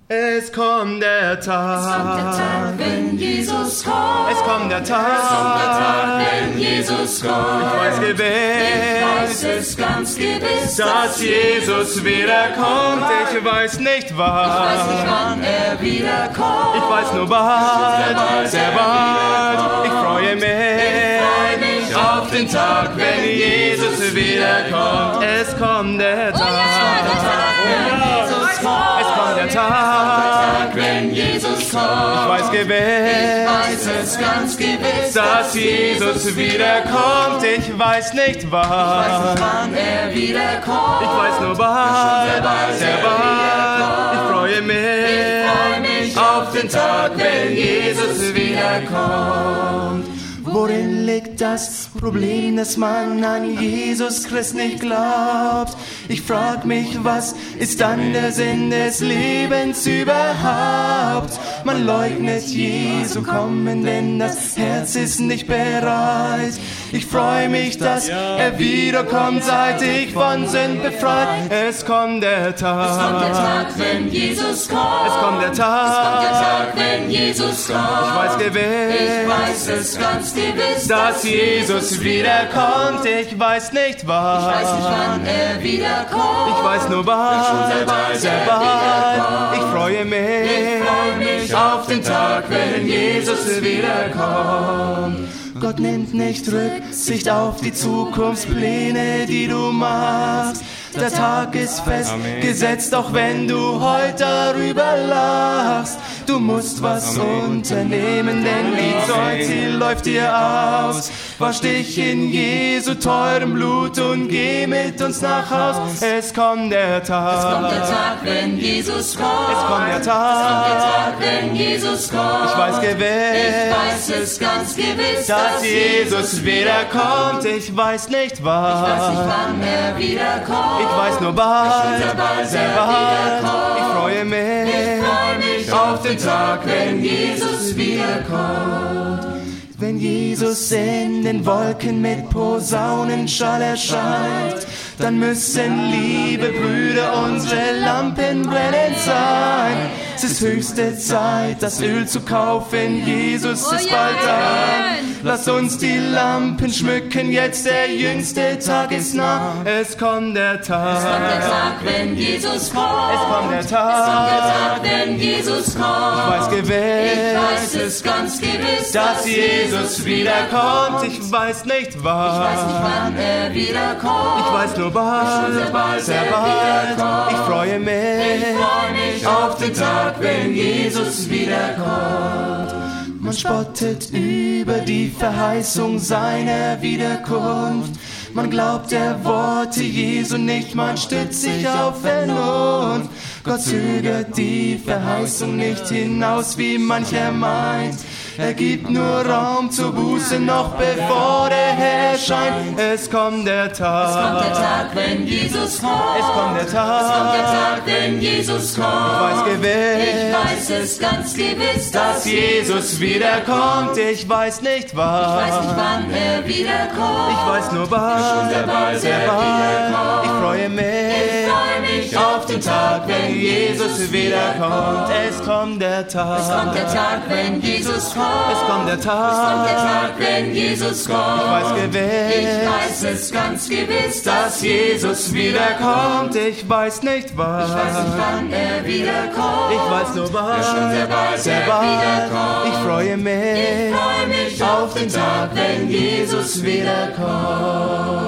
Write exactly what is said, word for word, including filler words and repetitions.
Es kommt der Tag, Es kommt der Tag, wenn Jesus kommt. es kommt der Tag, Es kommt der Tag, wenn Jesus kommt. ich weiß Ich gewiss, weiß es ganz gewiss, dass Jesus wiederkommt. Ich weiß nicht wann, Ich weiß nicht, wann er wiederkommt. ich weiß nur bald, sehr bald. Ich freue mich, freu mich auf den Tag, wenn Jesus wiederkommt. Es kommt der Tag, Jesus kommt. es kommt der Tag, Wenn Jesus ich kommt. weiß Ich gewiss, weiß es ganz gewiss, dass Jesus wiederkommt. Ich weiß nicht wann, wann er wiederkommt. ich weiß nur bald, sehr bald. Ich freue mich, freu mich auf den Tag, wenn Jesus wiederkommt. Worin liegt das Problem, dass man an Jesus Christ nicht glaubt? Ich frag mich, was ist dann der Sinn des Lebens überhaupt? Man leugnet Jesu kommen, denn das Herz ist nicht bereit. Ich freu mich, dass er wiederkommt, seit ich von Sünd befreit. Es kommt der Tag, Es kommt der Tag, wenn Jesus kommt. es kommt der Es kommt der Tag, Tag, wenn Jesus kommt. ich weiß Ich gewiss, weiß es ganz gewiss, dass Jesus wiederkommt. Ich weiß nicht wann, Ich weiß nicht, wann er wiederkommt. ich weiß nur bald, sehr bald. Ich freue mich, freu mich auf den Tag, wenn Jesus wiederkommt. Gott nimmt nicht Rücksicht auf die Zukunftspläne, die du machst. Der Tag ist festgesetzt, auch wenn du heute darüber lachst. Du musst was unternehmen, denn die Zeit, sie läuft dir aus. Wasch dich in Jesu teurem Blut und geh mit uns nach Haus. Es kommt der Tag, Es kommt der Tag, wenn Jesus kommt. es kommt der Es kommt der Tag, Tag, wenn Jesus kommt. ich weiß Ich gewiss, weiß es ganz gewiss, dass Jesus wiederkommt. Ich weiß nicht Ich weiß nicht, wann, wann er wiederkommt. ich weiß nur bald, bald sehr er bald. wiederkommt. Ich freue mich, freu mich auf den Tag, wenn Jesus wiederkommt. Wenn Jesus in den Wolken mit Posaunenschall erscheint, dann müssen, liebe Brüder, unsere Lampen brennend sein. Es ist höchste Zeit, das Öl zu kaufen, Jesus ist bald da. Lasst uns die Lampen schmücken, jetzt der jüngste Tag ist nah. Es kommt der Tag, Es kommt der Tag, wenn Jesus kommt. es kommt der Es kommt der Tag, Tag, wenn Jesus kommt. ich weiß Ich gewiss, weiß es ganz gewiss, dass Jesus wiederkommt. Ich weiß nicht Ich weiß nicht, wann, wann er wiederkommt. ich weiß nur bald, bald sehr er bald. wiederkommt. Ich freue Ich mich freu mich auf den Tag, wenn Jesus wiederkommt. Man spottet über die Verheißung seiner Wiederkunft. Man glaubt der Worte Jesu nicht, man stützt sich auf Vernunft. Gott zögert die Verheißung nicht hinaus, wie mancher meint. Er gibt nur Raum zur Buße, noch bevor der Herr erscheint. Es kommt der Tag, Es kommt der Tag, wenn Jesus kommt. es kommt der Es kommt der Tag, Tag, wenn Jesus kommt. ich weiß Ich gewiss, weiß es ganz gewiss, dass Jesus wiederkommt. Ich weiß nicht Ich weiß nicht, wann, wann er wiederkommt. ich weiß nur bald, sehr bald sehr er bald. Ich freue Ich mich freu mich auf den Tag, wenn Jesus wiederkommt. Es kommt der Tag, Es kommt der Tag, wenn Jesus kommt. es kommt der Es kommt der Tag, Tag, wenn Jesus kommt. ich weiß Ich gewiss, weiß es ganz gewiss, dass Jesus wiederkommt. Ich weiß nicht wann, Ich weiß nicht, wann er wiederkommt. ich weiß nur bald, sehr bald sehr er bald. wiederkommt. Ich freue mich freu mich auf den Tag, wenn Jesus wiederkommt.